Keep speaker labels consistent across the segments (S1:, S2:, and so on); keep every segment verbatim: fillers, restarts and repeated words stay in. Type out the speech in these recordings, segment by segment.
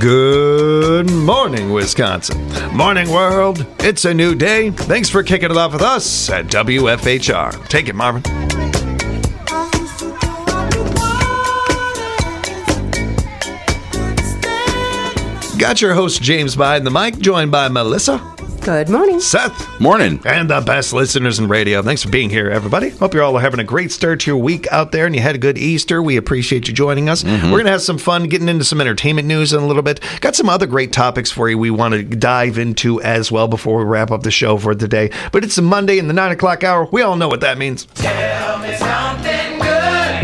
S1: Good morning, Wisconsin. Morning, world. It's a new day. Thanks for kicking it off with us at W F H R. Take it, Marvin. Got your host, James, behind the mic, joined by Melissa.
S2: Good morning.
S1: Seth.
S3: Morning.
S1: And the best listeners in radio. Thanks for being here, everybody. Hope you're all having a great start to your week out there and you had a good Easter. We appreciate you joining us. Mm-hmm. We're going to have some fun getting into some entertainment news in a little bit. Got some other great topics for you we want to dive into as well before we wrap up the show for today. But it's a Monday in the nine o'clock hour. We all know what that means.
S4: Tell me something good.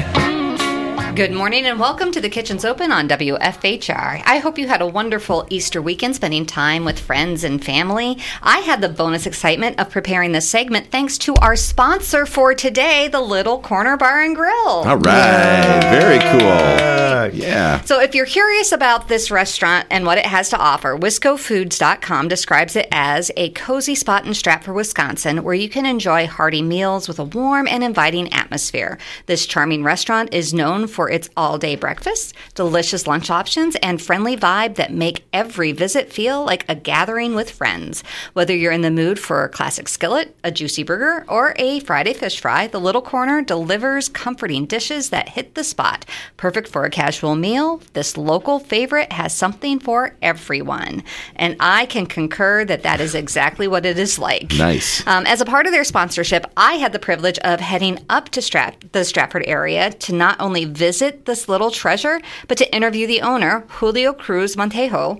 S2: Good morning and welcome to The Kitchen's Open on W F H R. I hope you had a wonderful Easter weekend spending time with friends and family. I had the bonus excitement of preparing this segment thanks to our sponsor for today, the Little Corner Bar and Grill.
S3: All right. Very cool. Uh, yeah.
S2: So if you're curious about this restaurant and what it has to offer, Wisco Foods dot com describes it as a cozy spot in Stratford, Wisconsin, where you can enjoy hearty meals with a warm and inviting atmosphere. This charming restaurant is known for its all-day breakfast, delicious lunch options, and friendly vibe that make every visit feel like a gathering with friends. Whether you're in the mood for a classic skillet, a juicy burger, or a Friday fish fry, the Little Corner delivers comforting dishes that hit the spot. Perfect for a casual meal, this local favorite has something for everyone. And I can concur that that is exactly what it is like.
S3: Nice.
S2: Um, as a part of their sponsorship, I had the privilege of heading up to Strat- the Stratford area to not only visit this little treasure, but to interview the owner, Julio Cruz Montejo.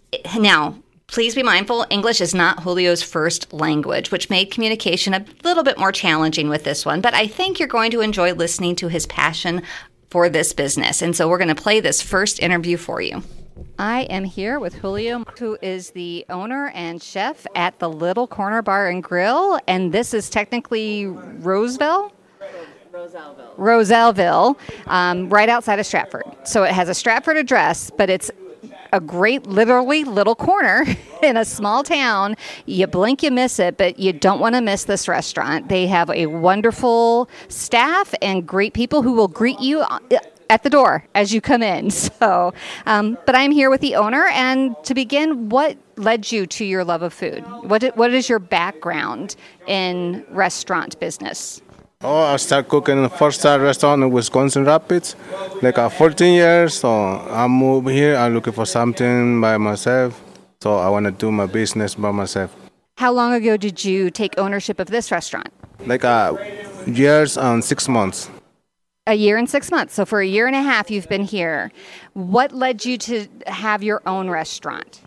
S2: Now, please be mindful, English is not Julio's first language, which made communication a little bit more challenging with this one, but I think you're going to enjoy listening to his passion for this business. And so we're going to play this first interview for you. I am here with Julio, who is the owner and chef at the Little Corner Bar and Grill, and this is technically Roseville?
S5: Roselleville.
S2: Roselleville, um, right outside of Stratford. So it has a Stratford address, but it's a great, literally, little corner in a small town. You blink, you miss it, but you don't want to miss this restaurant. They have a wonderful staff and great people who will greet you at the door as you come in. So, um, but I'm here with the owner, and to begin, what led you to your love of food? What What is your background in restaurant business?
S6: Oh, I started cooking in the first star restaurant in Wisconsin Rapids, like uh, fourteen years. So I moved here. I'm looking for something by myself. So I want to do my business by myself.
S2: How long ago did you take ownership of this restaurant?
S6: Like uh, years and six months.
S2: A year and six months. So for a year and a half, you've been here. What led you to have your own restaurant?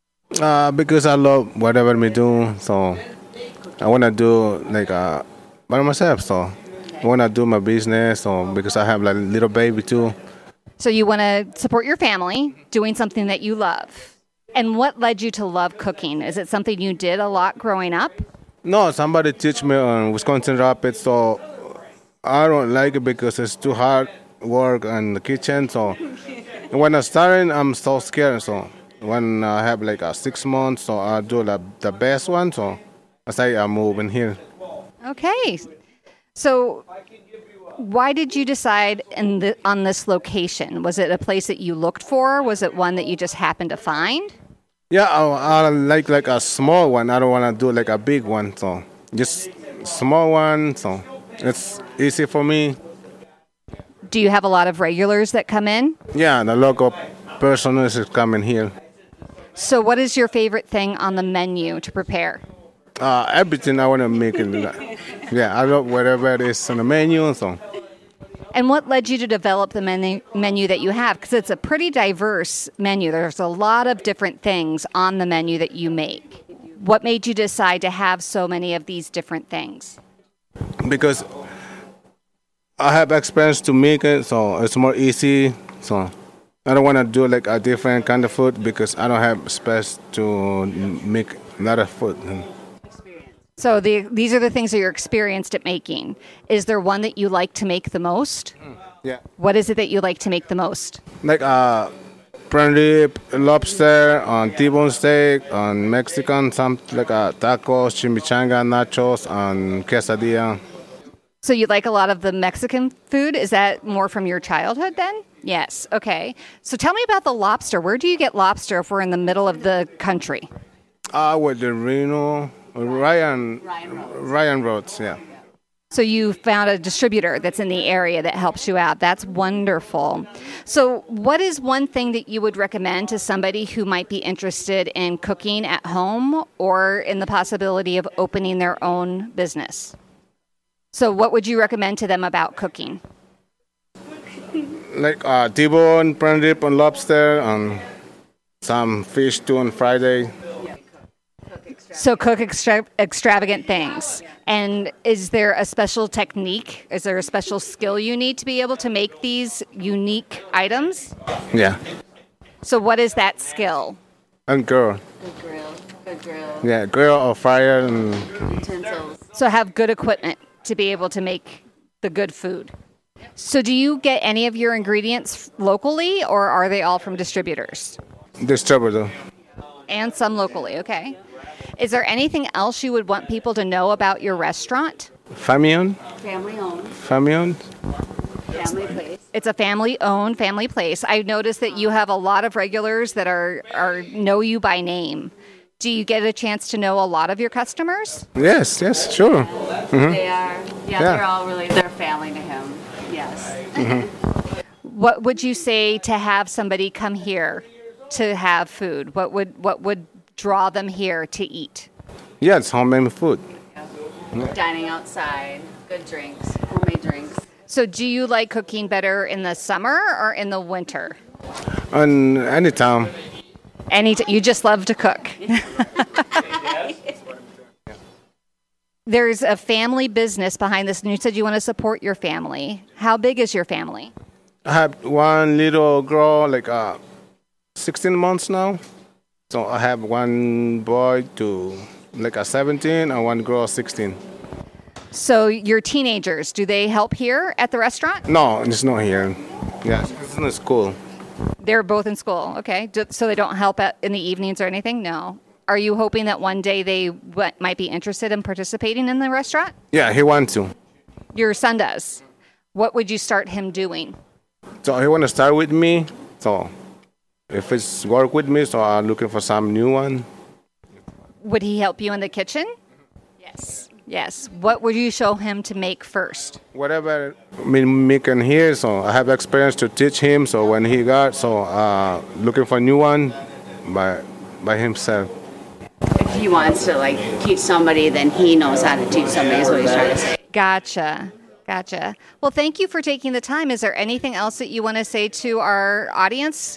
S6: Uh, because I love whatever we do. So I want to do like uh, by myself. So I want to do my business. So because I have like a little baby too.
S2: So you want to support your family doing something that you love. And what led you to love cooking? Is it something you did a lot growing up?
S6: No, somebody teach me on Wisconsin Rapids. So I don't like it because it's too hard work in the kitchen. So when I started, I'm so scared. So when I have like a six months, so I do the, the best one. So I say I'm moving here.
S2: Okay. So why did you decide in the, on this location? Was it a place that you looked for? Was it one that you just happened to find?
S6: Yeah, I, I like like a small one. I don't want to do like a big one. So just small one. So it's easy for me.
S2: Do you have a lot of regulars that come in?
S6: Yeah, the local person is coming here.
S2: So what is your favorite thing on the menu to prepare?
S6: Uh, everything I want to make it. Yeah, I love whatever it is on the menu. So.
S2: And what led you to develop the menu, menu that you have? Because it's a pretty diverse menu. There's a lot of different things on the menu that you make. What made you decide to have so many of these different things?
S6: Because I have experience to make it, so it's more easy. So I don't want to do like a different kind of food because I don't have space to make a lot of food.
S2: So the, these are the things that you're experienced at making. Is there one that you like to make the most?
S6: Mm, yeah.
S2: What is it that you like to make the most?
S6: Like uh, prime rib, lobster, on T-bone steak, on Mexican, something like uh, tacos, chimichanga, nachos, and quesadilla.
S2: So you like a lot of the Mexican food? Is that more from your childhood then? Yes. Okay. So tell me about the lobster. Where do you get lobster if we're in the middle of the country?
S6: Uh, with the Reno, Ryan, Ryan Roads, yeah.
S2: So you found a distributor that's in the area that helps you out. That's wonderful. So what is one thing that you would recommend to somebody who might be interested in cooking at home or in the possibility of opening their own business? So what would you recommend to them about cooking?
S6: Like uh, T-bone, prime rib, and lobster, and some fish too on Friday.
S2: So cook extra- extravagant things. And is there a special technique? Is there a special skill you need to be able to make these unique items?
S6: Yeah.
S2: So what is that skill?
S6: And grill.
S5: Good grill. Good grill.
S6: Yeah, grill or fire and
S5: Utensils.
S2: So have good equipment to be able to make the good food. So do you get any of your ingredients locally, or are they all from distributors?
S6: distributor.
S2: And some locally, okay. Is there anything else you would want people to know about your restaurant?
S6: Family-owned.
S5: Family owned.
S6: Family-owned.
S5: Family place.
S2: It's a family-owned, family place. I've noticed that you have a lot of regulars that are, are know you by name. Do you get a chance to know a lot of your customers?
S6: Yes, yes, sure.
S5: They are, yeah,
S6: Yeah.
S5: they're all really, they're family to him. Yes.
S2: What would you say to have somebody come here to have food? What would what would draw them here to eat?
S6: Yeah, it's homemade food.
S5: Dining outside, good drinks, homemade drinks.
S2: So do you like cooking better in the summer or in the winter?
S6: And anytime.
S2: Any t- you just love to cook. There's a family business behind this, and you said you want to support your family. How big is your family?
S6: I have one little girl, like uh, sixteen months now. So I have one boy to like a seventeen and one girl sixteen.
S2: So your teenagers, do they help here at the restaurant?
S6: No, it's not here. Yeah, it's in the school.
S2: They're both in school, okay. Do- So they don't help at, in the evenings or anything? No. Are you hoping that one day they w- might be interested in participating in the restaurant?
S6: Yeah, he wants to.
S2: Your son does. What would you start him doing?
S6: So he want to start with me. So if it's work with me, so I'm looking for some new one.
S2: Would he help you in the kitchen?
S5: Yes.
S2: Yes. What would you show him to make first?
S6: Whatever me making here, so I have experience to teach him. So when he got, so uh, looking for a new one by by himself.
S5: If he wants to like teach somebody, then he knows how to teach somebody is what he's trying to say.
S2: Gotcha. Gotcha. Well, thank you for taking the time. Is there anything else that you want to say to our audience?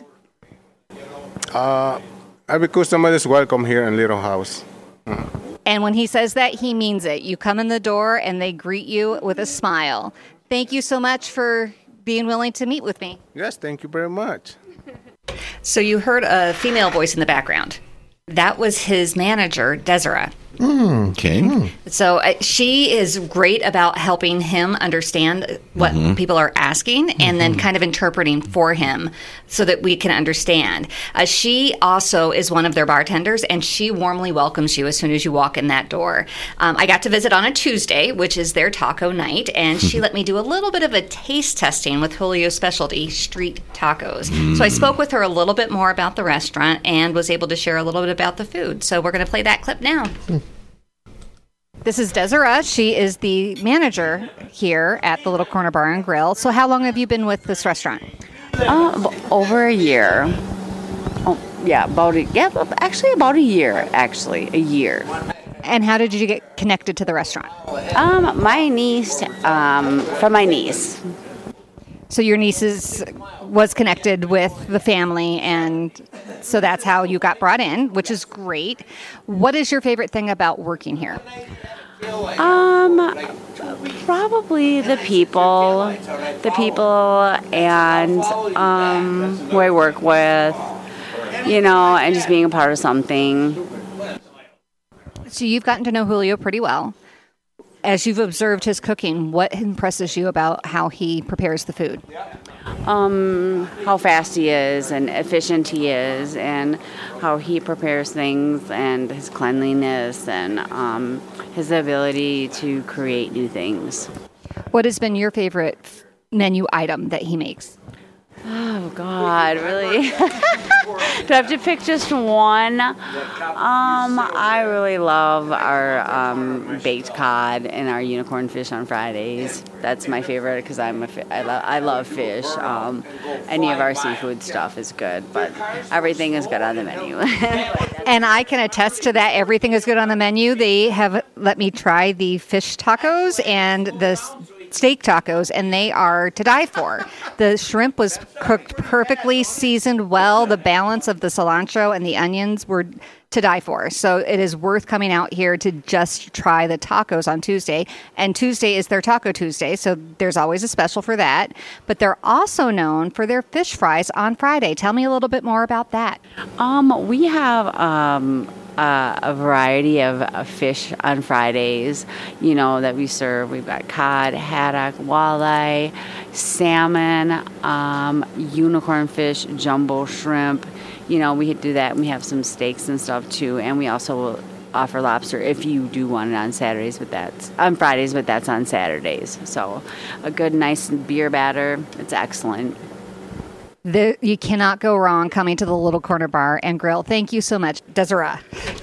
S6: Uh, every customer is welcome here in Little House.
S2: And when he says that, he means it. You come in the door and they greet you with a smile. Thank you so much for being willing to meet with me.
S6: Yes, thank you very much.
S2: So you heard a female voice in the background. That was his manager, Desiree.
S3: Mm, okay. Mm.
S2: So uh, she is great about helping him understand what mm-hmm. people are asking and mm-hmm. then kind of interpreting for him so that we can understand. Uh, she also is one of their bartenders, and she warmly welcomes you as soon as you walk in that door. Um, I got to visit on a Tuesday, which is their taco night, and she let me do a little bit of a taste testing with Julio's specialty, street tacos. Mm. So I spoke with her a little bit more about the restaurant and was able to share a little bit about the food. So we're going to play that clip now. Mm. This is Desiree. She is the manager here at the Little Corner Bar and Grill. So how long have you been with this restaurant?
S5: Uh, over a year. Oh, yeah, about a, yeah, actually about a year, actually, a year.
S2: And how did you get connected to the restaurant?
S5: Um, my niece, um, from my niece.
S2: So your niece is, was connected with the family, and so that's how you got brought in, which is great. What is your favorite thing about working here?
S5: Um, probably the people, the people, and um, who I work with, you know, and just being a part of something.
S2: So you've gotten to know Julio pretty well. As you've observed his cooking, what impresses you about how he prepares the food?
S5: Um, how fast he is and efficient he is, and how he prepares things, and his cleanliness, and um, his ability to create new things.
S2: What has been your favorite menu item that he makes?
S5: Oh, God, really? Do I have to pick just one? Um, I really love our um, baked cod and our unicorn fish on Fridays. That's my favorite because I'm a fi- I, lo- I love fish. Um, any of our seafood stuff is good, but everything is good on the menu.
S2: And I can attest to that. Everything is good on the menu. They have let me try the fish tacos and the s- steak tacos, and they are to die for. The shrimp was cooked perfectly, seasoned well. The balance of the cilantro and the onions were to die for. So it is worth coming out here to just try the tacos on Tuesday. And Tuesday is their Taco Tuesday, so there's always a special for that. But they're also known for their fish fries on Friday. Tell me a little bit more about that.
S5: Um, we have um, uh, a variety of uh, fish on Fridays, you know, that we serve. We've got cod, haddock, walleye, salmon, um, unicorn fish, jumbo shrimp. You know, we do that, and we have some steaks and stuff too. And we also will offer lobster if you do want it on Saturdays, but that's on Fridays, but that's on Saturdays. So a good, nice beer batter. It's excellent.
S2: The, you cannot go wrong coming to the Little Corner Bar and Grill. Thank you so much, Desiree.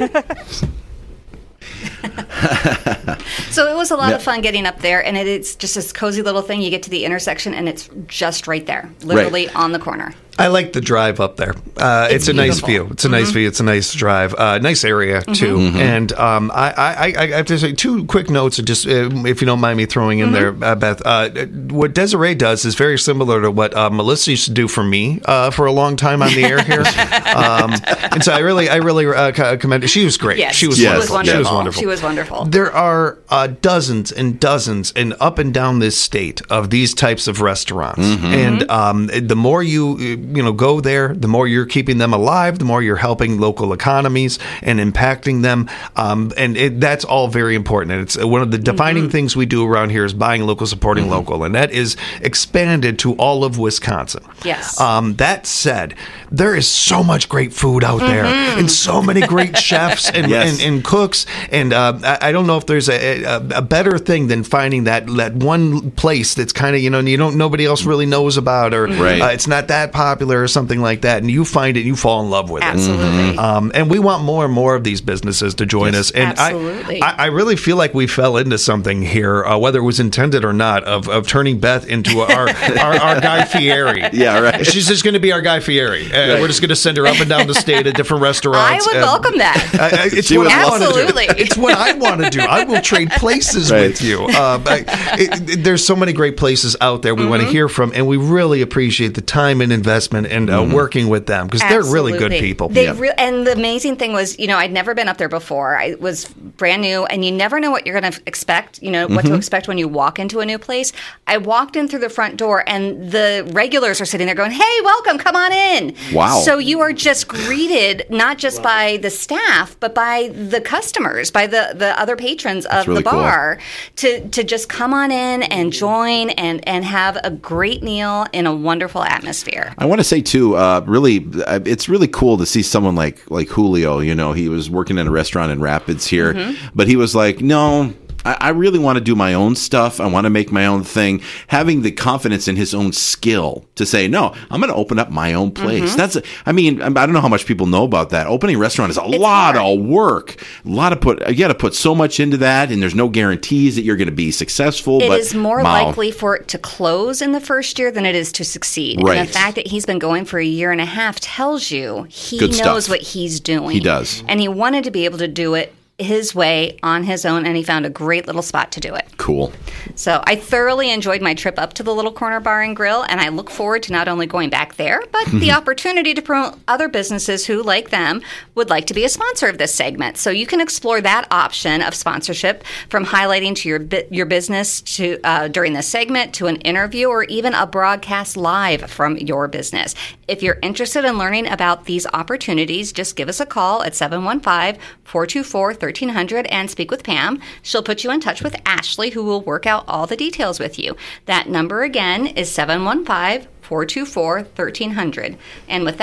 S2: So it was a lot
S3: Yeah.
S2: of fun getting up there, and it, it's just this cozy little thing. You get to the intersection, and it's just right there, literally
S3: Right.
S2: on the corner.
S1: I like the drive up there. Uh, it's,
S2: It's
S1: a nice
S2: beautiful.
S1: view. It's a nice
S2: Mhm.
S1: view. It's a nice drive. Uh, nice area too.
S3: Mhm.
S1: And um, I, I, I have to say two quick notes, just uh, if you don't mind me throwing in there, uh, Beth. Uh, what Desiree does is very similar to what uh, Melissa used to do for me uh, for a long time on the air here. um, and so I really, I really uh, co- commend her. She was great.
S2: Yes,
S1: she was
S2: she
S3: Yes.
S2: was
S1: wonderful.
S2: wonderful.
S1: She was wonderful.
S2: She was wonderful.
S1: There are uh, dozens and dozens and up and down this state of these types of restaurants, and um, the more you you know go there, the more you're keeping them alive, the more you're helping local economies and impacting them, um, and it, that's all very important. And it's one of the defining things we do around here is buying local, supporting local, and that is expanded to all of Wisconsin.
S2: Yes.
S1: Um, that said, there is so much great food out there, and so many great chefs and,
S3: Yes.
S1: and, and cooks. And uh, I, I don't know if there's a, a, a better thing than finding that that one place that's kind of, you know, you don't nobody else really knows about, or
S3: Right.
S1: uh, it's not that popular or something like that, and you find it and you fall in love with it.
S2: Absolutely.
S1: Um, and we want more and more of these businesses to join us. And
S2: absolutely.
S1: I, I, I really feel like we fell into something here, uh, whether it was intended or not, of, of turning Beth into our our, our Guy Fieri.
S3: Yeah, right.
S1: She's just going to be our Guy Fieri. Uh, We're just going to send her up and down the state at different
S2: I
S1: restaurants.
S2: would
S1: and-
S2: welcome that.
S1: I- I- it's
S3: She
S1: what
S3: would
S1: I
S3: love
S1: want to do.
S2: Absolutely.
S1: It's what I want to do. I will trade places
S3: Right.
S1: with you. Uh, I- it, it- there's so many great places out there we want to hear from, and we really appreciate the time and investment and uh, working with them because they're really good
S2: Absolutely.
S1: people.
S2: They
S3: Yeah.
S2: re- and the amazing thing was, you know, I'd never been up there before. I was brand new, and you never know what you're going to expect. You know what to expect when you walk into a new place. I walked in through the front door, and the regulars are sitting there going, "Hey, welcome, come on in."
S3: Wow.
S2: So you are just greeted not just by the staff, but by the customers, by the the other patrons of
S3: really
S2: the
S3: cool.
S2: bar, to to just come on in and join and and have a great meal in a wonderful atmosphere.
S3: I want to say too, uh, really, uh, it's really cool to see someone like like Julio. You know, he was working in a restaurant in Rapids here, but he was like, no. I I really want to do my own stuff. I want to make my own thing. Having the confidence in his own skill to say, no, I'm going to open up my own place. That's, I mean, I don't know how much people know about that. Opening a restaurant is a lot
S2: hard.
S3: of work. A lot of put, you got to put so much into that, and there's no guarantees that you're going to be successful.
S2: It
S3: but
S2: is more
S3: wow.
S2: likely for it to close in the first year than it is to succeed.
S3: Right.
S2: And the fact that he's been going for a year and a half tells you he
S3: Good
S2: knows
S3: stuff.
S2: what he's doing.
S3: He does.
S2: And he wanted to be able to do it his way on his own, and he found a great little spot to do it.
S3: Cool.
S2: So I thoroughly enjoyed my trip up to the Little Corner Bar and Grill, and I look forward to not only going back there, but the opportunity to promote other businesses who, like them, would like to be a sponsor of this segment. So you can explore that option of sponsorship, from highlighting to your bu- your business to uh, during this segment, to an interview, or even a broadcast live from your business. If you're interested in learning about these opportunities, just give us a call at seven one five, four two four, thirteen hundred and speak with Pam. She'll put you in touch with Ashley, who will work out all the details with you. That number again is seven one five, four two four, thirteen hundred. And with that,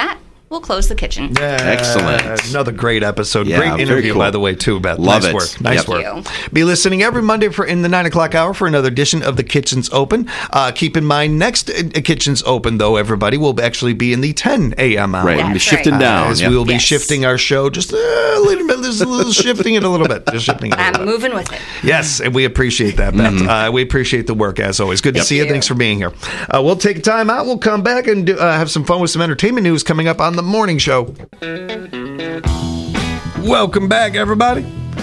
S2: we'll close the kitchen.
S1: Yeah,
S3: Excellent.
S1: Another great episode.
S3: Yeah,
S1: great
S3: very
S1: interview,
S3: cool.
S1: by the way, too, Beth.
S3: Love
S1: nice
S3: it.
S1: work. Nice
S3: Yep.
S1: work.
S2: Thank
S1: Be listening every Monday for in the nine o'clock hour for another edition of The Kitchen's Open. Uh, keep in mind, next uh, Kitchen's Open, though, everybody, will actually be in the ten a.m. hour.
S3: Right, we'll be
S2: That's
S3: shifting
S2: right.
S3: down.
S1: As
S3: Yep.
S1: we will be
S2: Yes.
S1: shifting our show just a little bit, just a little shifting it a little bit. Just shifting it a little
S2: I'm
S1: bit.
S2: moving with it.
S1: Yes, and we appreciate that, Beth.
S3: Mm-hmm.
S1: Uh, we appreciate the work, as always. Good to see you.
S2: you.
S1: Thanks for being here. Uh, we'll take a time out. We'll come back and do, uh, have some fun with some entertainment news coming up on the morning show. Welcome back, everybody.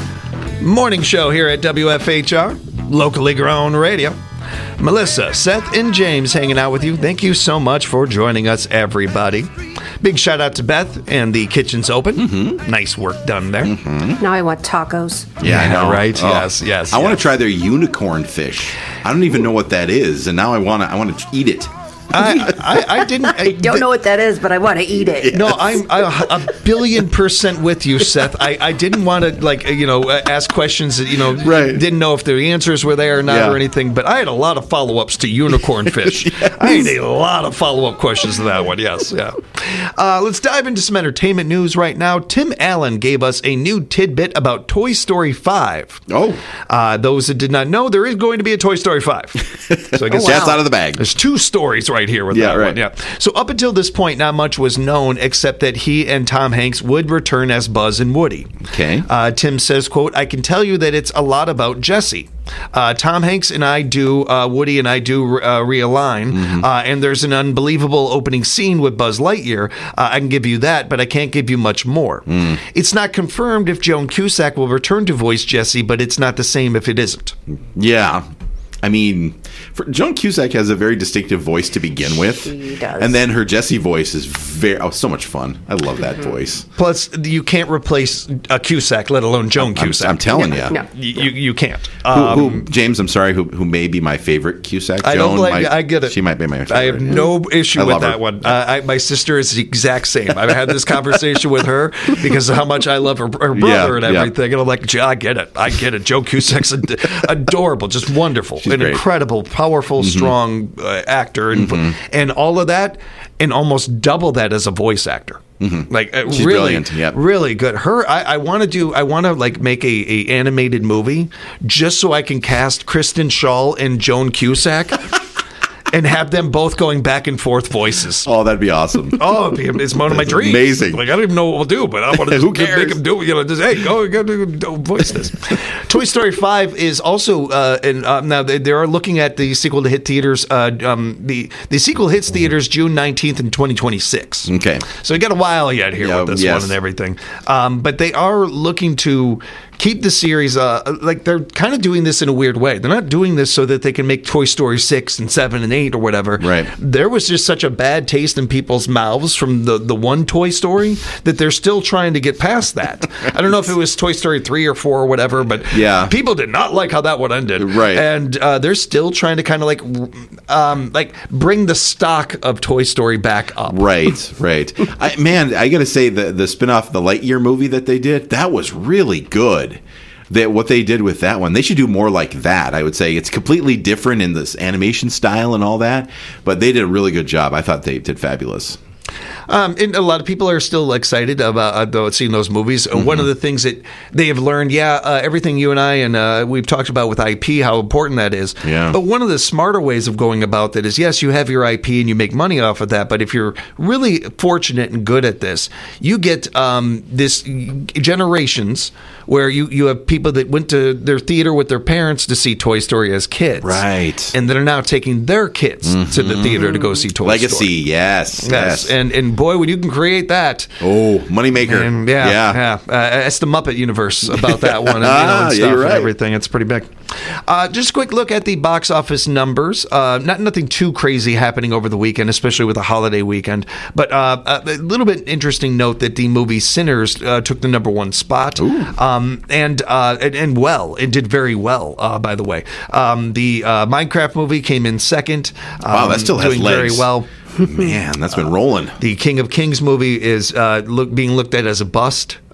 S1: Morning show here at W F H R, locally grown radio. Melissa, Seth, and James hanging out with you. Thank you so much for joining us, everybody. Big shout out to Beth and the Kitchen's Open. Mm-hmm. Nice work done there. Mm-hmm.
S7: Now I want tacos.
S3: Yeah, I know.
S1: Right?
S3: Oh.
S1: Yes, yes.
S3: I want
S1: yes.
S3: to try their unicorn fish. I don't even know what that is, and now I want to. I want to eat it.
S1: I, I, I didn't. I
S7: Don't know what that is, but I want to eat it.
S1: No, I'm I, a billion percent with you, Seth. I, I didn't want to, like, you know, ask questions that, you know,
S3: Right.
S1: didn't know if the answers were there or not
S3: Yeah.
S1: or anything, but I had a lot of follow-ups to unicorn fish. I had a lot of follow-up questions to that one, yes, yeah. Uh, let's dive into some entertainment news right now. Tim Allen gave us a new tidbit about Toy Story five.
S3: Oh,
S1: Uh, those that did not know, there is going to be a Toy Story five. So I guess
S3: Cat's out of the bag.
S1: there's two stories right here with
S3: Yeah,
S1: that
S3: right.
S1: one. Yeah. So up until this point, not much was known except that he and Tom Hanks would return as Buzz and Woody.
S3: Okay.
S1: Uh, Tim says, quote, I can tell you that it's a lot about Jesse. Uh, Tom Hanks and I do, uh, Woody and I do uh, realign,
S3: Mm-hmm.
S1: uh, and there's an unbelievable opening scene with Buzz Lightyear. Uh, I can give you that, but I can't give you much more.
S3: Mm.
S1: It's not confirmed if Joan Cusack will return to voice Jesse, but it's not the same if it isn't.
S3: Yeah. I mean, for, Joan Cusack has a very distinctive voice to begin with.
S7: She does.
S3: And then her Jessie voice is very, oh, so much fun. I love that
S7: Mm-hmm.
S3: voice.
S1: Plus, you can't replace a Cusack, let alone Joan
S3: I'm,
S1: Cusack.
S3: I'm telling
S7: No,
S3: you.
S7: no.
S1: You, you, you can't.
S3: Who,
S1: Um,
S3: who, James, I'm sorry, who, who may be my favorite Cusack?
S1: I don't
S3: Joan
S1: blame
S3: might-
S1: you. I get it.
S3: She might be my favorite.
S1: I have
S3: yeah.
S1: no issue
S3: I
S1: with
S3: love her.
S1: that one. Uh, I, my sister is the exact same. I've had this conversation with her because of how much I love her, her brother
S3: Yeah,
S1: and
S3: yeah.
S1: everything. And I'm like, "Gee, I get it. I get it. Joe Cusack's ad- adorable, just wonderful,
S3: She's
S1: an
S3: great.
S1: incredible, powerful, strong uh, actor, and
S3: Mm-hmm.
S1: and all of that, and almost double that as a voice actor. Like uh,
S3: She's
S1: really,
S3: brilliant, yep.
S1: really good. Her, I, I want to do. I want to like make a, a animated movie just so I can cast Kristen Schaal and Joan Cusack. And have them both going back and forth voices.
S3: Oh, that'd be awesome.
S1: Oh, it'd be- it's one of my
S3: That's
S1: dreams.
S3: amazing.
S1: Like I don't even know what we'll do, but I want to
S3: Who
S1: just
S3: cares?
S1: make them do. You know, just hey, go, go, go, go voice this. Toy Story five is also, uh, and uh, now they, they are looking at the sequel to hit theaters. Uh, um, the the sequel hits theaters June nineteenth in twenty twenty six.
S3: Okay.
S1: So we got a while yet here
S3: Yeah,
S1: with this
S3: yes.
S1: one and everything. Um, but they are looking to keep the series, uh, like they're kind of doing this in a weird way. They're not doing this so that they can make Toy Story six and seven and eight or whatever.
S3: Right.
S1: There was just such a bad taste in people's mouths from the, the one Toy Story that they're still trying to get past that. I don't know if it was Toy Story three or four or whatever, but
S3: Yeah.
S1: people did not like how that one ended.
S3: Right.
S1: And uh, they're still trying to kind of like, um, like bring the stock of Toy Story back up.
S3: Right, right. I, man, I got to say the the spinoff, the Lightyear movie that they did, that was really good. That what they did with that one, they should do more like that. I would say it's completely different in this animation style and all that, but they did a really good job. I thought they did fabulous.
S1: Um, and a lot of people are still excited about uh, seeing those movies. Uh, One of the things that they have learned, yeah, uh, everything you and I and uh, we've talked about with I P, how important that is.
S3: Yeah.
S1: But one of the smarter ways of going about that is, yes, you have your I P and you make money off of that. But if you're really fortunate and good at this, you get um, this generations where you, you have people that went to their theater with their parents to see Toy Story as kids.
S3: Right.
S1: And that are now taking their kids to the theater to go see Toy
S3: Legacy,
S1: Story.
S3: yes,
S1: Yes.
S3: yes.
S1: And, and boy, when you can create that.
S3: oh, moneymaker.
S1: And yeah,
S3: yeah.
S1: yeah. Uh, it's the Muppet universe about that one, and, you know,
S3: Ah,
S1: and
S3: yeah,
S1: stuff
S3: you're
S1: and
S3: right.
S1: everything. It's pretty big. Uh, just a quick look at the box office numbers. Uh, not nothing too crazy happening over the weekend, especially with a holiday weekend. But uh, a little bit interesting note that the movie Sinners uh, took the number one spot, um, and, uh, and and well, it did very well. Uh, by the way, um, the uh, Minecraft movie came in second. Um,
S3: Wow, that still has
S1: doing
S3: legs.
S1: very well.
S3: Man, that's been rolling.
S1: The King of Kings movie is uh, look, being looked at as a bust.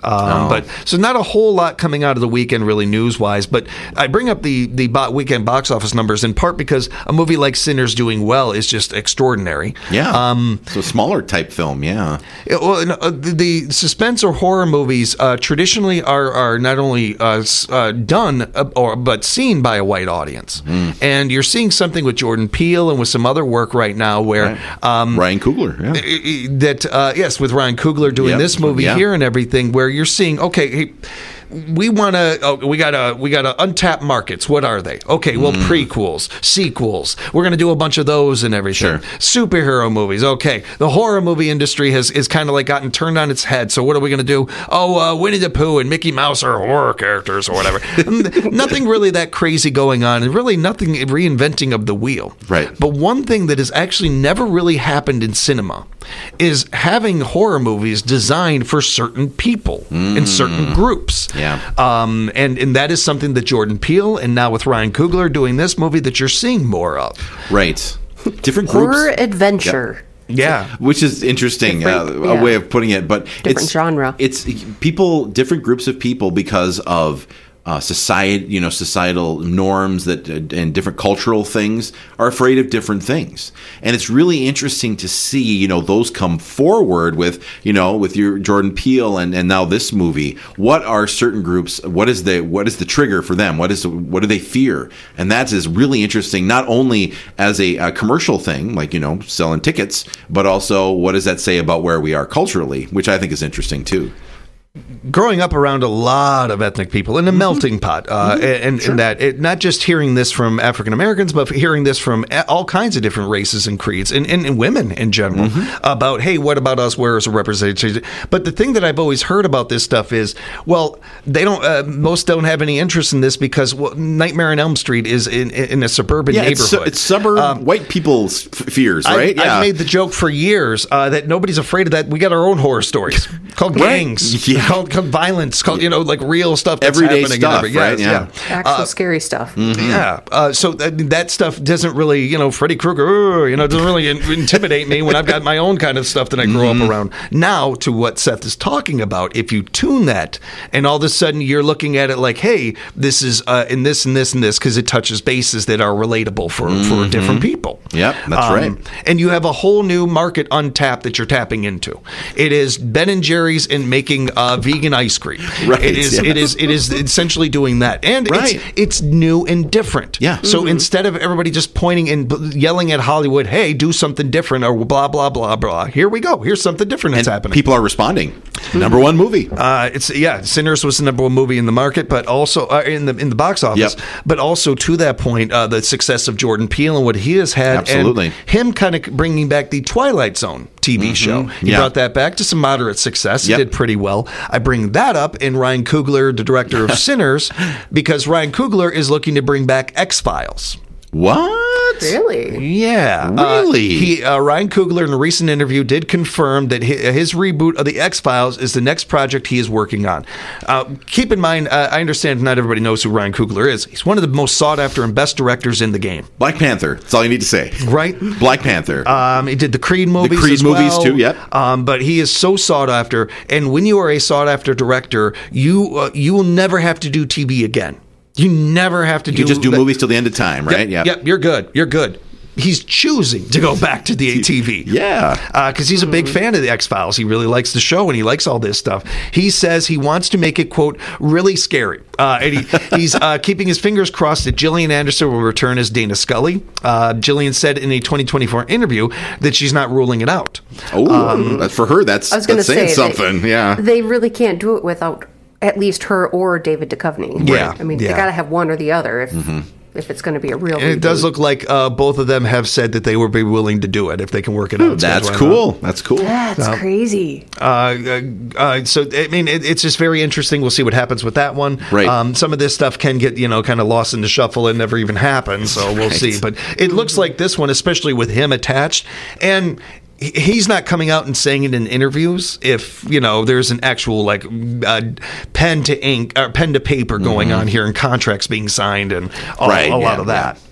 S1: Um,
S3: Oh.
S1: But so not a whole lot coming out of the weekend, really news wise. But I bring up the the bo- weekend box office numbers in part because a movie like Sinners doing well is just extraordinary.
S3: Yeah.
S1: Um,
S3: so a smaller type film. Yeah.
S1: it- well, no, uh, the, the suspense or horror movies uh, traditionally are are not only uh, s- uh, done uh, or but seen by a white audience,
S3: Mm.
S1: and you're seeing something with Jordan Peele and with some other work right now where. Um,
S3: Ryan Coogler. Yeah.
S1: I- I- that uh, yes, with Ryan Coogler doing
S3: Yep.
S1: this movie
S3: Yeah.
S1: here and everything, where you're seeing, okay, hey, we want to, oh, we got to, we got to untapped markets. What are they? Okay, well,
S3: Mm.
S1: prequels, sequels. We're going to do a bunch of those and everything.
S3: Sure.
S1: Superhero movies. Okay, the horror movie industry has is kind of like gotten turned on its head. So what are we going to do? Oh, uh, Winnie the Pooh and Mickey Mouse are horror characters or whatever. Nothing really that crazy going on, and really nothing reinventing of the wheel.
S3: Right.
S1: But one thing that has actually never really happened in cinema is having horror movies designed for certain people and certain groups.
S3: Yeah.
S1: Um, and, and that is something that Jordan Peele and now with Ryan Coogler doing this movie that you're seeing more of.
S3: Right. Different groups.
S7: Horror adventure.
S1: Yeah.
S3: Which is interesting, uh,
S7: Different-
S3: a
S7: yeah.
S3: way of putting it, but
S7: Different
S3: it's
S7: genre.
S3: It's people, different groups of people, because of uh, society, you know, societal norms that uh, and different cultural things are afraid of different things, and it's really interesting to see, you know, those come forward with, you know, with your Jordan Peele and, and now this movie. What are certain groups? What is the what is the trigger for them? What is what do they fear? And that is really interesting, not only as a, a commercial thing, like, you know, selling tickets, but also what does that say about where we are culturally, which I think is interesting too.
S1: Growing up around a lot of ethnic people in a melting pot, uh, and, and that it, not just hearing this from African Americans, but hearing this from a- all kinds of different races and creeds, and, and, and women in general, about, hey, what about us? Where is a representation? But the thing that I've always heard about this stuff is, well, they don't. Uh, most don't have any interest in this because well, Nightmare on Elm Street is in, in a suburban
S3: Yeah, it's,
S1: neighborhood.
S3: su- it's suburb
S1: Um,
S3: white people's f- fears,
S1: I-
S3: right?
S1: I've made the joke for years uh, that nobody's afraid of that. We got our own horror stories called
S3: Right.
S1: gangs,
S3: Yeah.
S1: called, called violence, called, you know, like real stuff that's
S3: Everyday
S1: happening.
S3: stuff,
S1: and everything.
S3: right?
S1: Yes,
S3: Yeah.
S7: Actual scary stuff.
S1: Yeah. Uh, so that, that stuff doesn't really, you know, Freddy Krueger, you know, doesn't really in- intimidate me when I've got my own kind of stuff that I grew up around. Now, to what Seth is talking about, if you tune that and all of a sudden you're looking at it like, hey, this is uh, in this and this and this because it touches bases that are relatable for, for different people.
S3: Yep, that's right.
S1: And you have a whole new market untapped that you're tapping into. It is Ben and Jerry's in making uh, vegan ice cream.
S3: Right,
S1: It is.
S3: yeah.
S1: It is. It is essentially doing that, and
S3: Right.
S1: it's it's new and different.
S3: Yeah.
S1: So instead of everybody just pointing and b- yelling at Hollywood, "Hey, do something different," or blah blah blah blah, here we go. Here's something different that's
S3: And
S1: happening.
S3: people are responding. Number one movie.
S1: Uh, it's yeah, Sinners was the number one movie in the market, but also uh, in the in the box office.
S3: Yep.
S1: But also to that point, uh, the success of Jordan Peele and what he has had,
S3: Absolutely.
S1: and him kind of bringing back the Twilight Zone T V show. He
S3: Yeah.
S1: brought that back to some moderate success.
S3: Yep.
S1: He did pretty well. I bring that up in Ryan Coogler, the director of Sinners, because Ryan Coogler is looking to bring back X-Files.
S3: What?
S7: Really?
S1: Yeah, Uh,
S3: Really?
S1: he uh, Ryan Coogler in a recent interview did confirm that his, his reboot of the X Files is the next project he is working on. Uh, keep in mind, uh, I understand not everybody knows who Ryan Coogler is. He's one of the most sought after and best directors in the game.
S3: Black Panther. That's all you need to say.
S1: Right.
S3: Black Panther.
S1: Um, he did the Creed movies.
S3: Creed
S1: as
S3: movies,
S1: well.
S3: too, yep.
S1: Um, but he is so sought after, and when you are a sought after director, you uh, you will never have to do T V again. You never have to
S3: you
S1: do
S3: can just do
S1: that-
S3: movies till the end of time, right?
S1: Yep, yep, you're good. You're good. He's choosing to go back to the T V.
S3: Yeah.
S1: Because he's a big fan of the X-Files. He really likes the show and he likes all this stuff. He says he wants to make it, quote, really scary. Uh, and he, he's uh, keeping his fingers crossed that Gillian Anderson will return as Dana Scully. Uh, Gillian said in a twenty twenty-four interview that she's not ruling it out.
S3: Oh, that's for her. That's,
S7: I was going to
S3: that's saying
S7: say
S3: something.
S7: They,
S3: yeah.
S7: They really can't do it without at least her or David Duchovny.
S1: Yeah,
S7: I mean,
S1: yeah.
S7: they got to have one or the other if if it's going to be a real.
S1: And it does
S7: reboot.
S1: look like uh, both of them have said that they would be willing to do it if they can work it out. So
S3: That's
S1: why not?
S3: cool. That's cool.
S7: That's crazy.
S1: Uh, uh, uh, so I mean, it, it's just very interesting. We'll see what happens with that one.
S3: Right.
S1: Um, some of this stuff can get you know kind of lost in the shuffle and never even happen. So we'll
S3: Right.
S1: see. But it looks like this one, especially with him attached, and he- he's not coming out and saying it in interviews. If you know, there's an actual like uh, pen to ink or pen to paper going on here, and contracts being signed, and all,
S3: Right.
S1: a lot
S3: yeah,
S1: of that.
S3: yeah. Sure.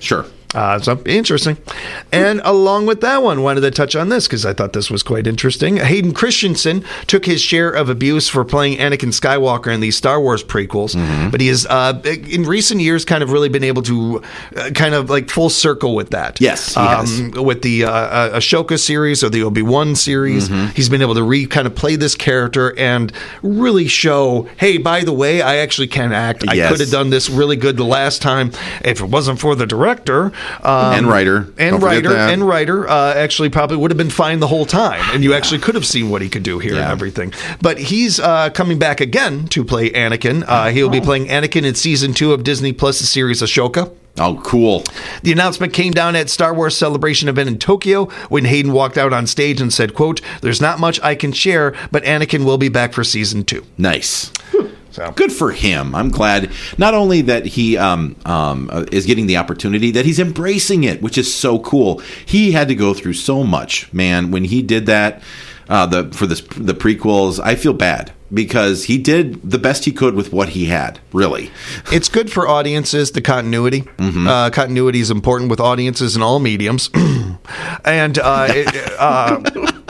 S1: Uh, so interesting. And along with that one, wanted to touch on this because I thought this was quite interesting. Hayden Christensen took his share of abuse for playing Anakin Skywalker in these Star Wars prequels, mm-hmm. but he has, uh, in recent years, kind of really been able to uh, kind of like full circle with that.
S3: Yes, he
S1: um,
S3: has.
S1: With the uh, Ahsoka series or the Obi-Wan series, mm-hmm. he's been able to re kind of play this character and really show, hey, by the way, I actually can act. I
S3: Yes.
S1: could have done this really good the last time if it wasn't for the director. Um,
S3: and writer.
S1: And
S3: Don't forget
S1: writer.
S3: that.
S1: And writer uh, actually probably would have been fine the whole time. And you actually could have seen what he could do here
S3: Yeah.
S1: and everything. But he's uh, coming back again to play Anakin. Uh, he'll be playing Anakin in season two of Disney Plus' series Ahsoka.
S3: Oh, cool.
S1: The announcement came down at Star Wars Celebration event in Tokyo when Hayden walked out on stage and said, quote, "There's not much I can share, but Anakin will be back for season two."
S3: Nice.
S1: So
S3: Good for him. I'm glad not only that he um, um, uh, is getting the opportunity, that he's embracing it, which is so cool. He had to go through so much, man. When he did that uh, the for this, the prequels, I feel bad because he did the best he could with what he had, really.
S1: It's good for audiences, the continuity. Mm-hmm. Uh, continuity is important with audiences in all mediums. and uh, it, uh,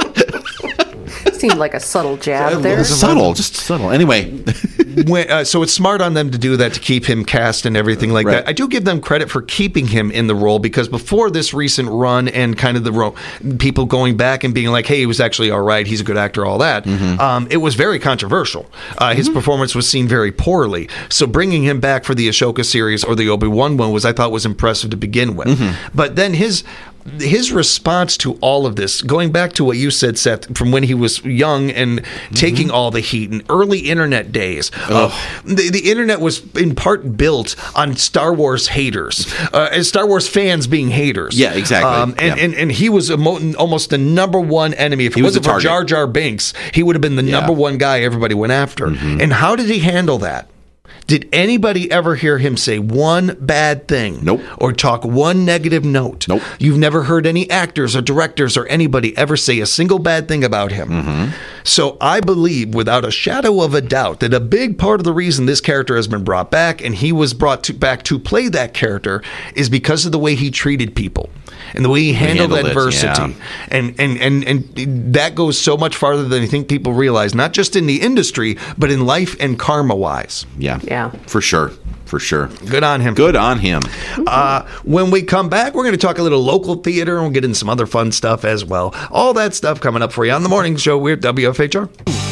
S7: Seemed like a subtle jab there.
S3: Subtle, just subtle. Anyway.
S1: when, uh, so it's smart on them to do that to keep him cast and everything like
S3: Right.
S1: that. I do give them credit for keeping him in the role because before this recent run and kind of the ro- people going back and being like, hey, he was actually all right, he's a good actor, all that, mm-hmm. um, it was very controversial. Uh, his mm-hmm. performance was seen very poorly. So bringing him back for the Ahsoka series or the Obi-Wan one was, I thought, was impressive to begin with. Mm-hmm. But then his... His response to all of this, going back to what you said, Seth, from when he was young and mm-hmm. taking all the heat in early internet days. Uh, the, the internet was in part built on Star Wars haters, uh, and Star Wars fans being haters.
S3: Yeah, exactly.
S1: Um, and,
S3: yeah.
S1: and, and he was emo- almost the number one enemy. If it
S3: He was
S1: wasn't
S3: the
S1: for
S3: target.
S1: Jar Jar Binks, he would have been the
S3: Yeah.
S1: number one guy everybody went after. Mm-hmm. And how did he handle that? Did anybody ever hear him say one bad thing?
S3: Nope.
S1: Or talk one negative note?
S3: Nope.
S1: You've never heard any actors or directors or anybody ever say a single bad thing about him. Mm-hmm. So I believe without a shadow of a doubt that a big part of the reason this character has been brought back and he was brought to, back to play that character is because of the way he treated people and the way he handled,
S3: handled it,
S1: adversity.
S3: yeah.
S1: And, and, and, and that goes so much farther than I think people realize, not just in the industry, but in life and karma-wise.
S3: Yeah.
S7: Yeah.
S3: For sure. For sure.
S1: Good on him.
S3: Good on him.
S1: Uh, when we come back, we're going to talk a little local theater and we'll get into some other fun stuff as well. All that stuff coming up for you on the morning show. We're W F H R.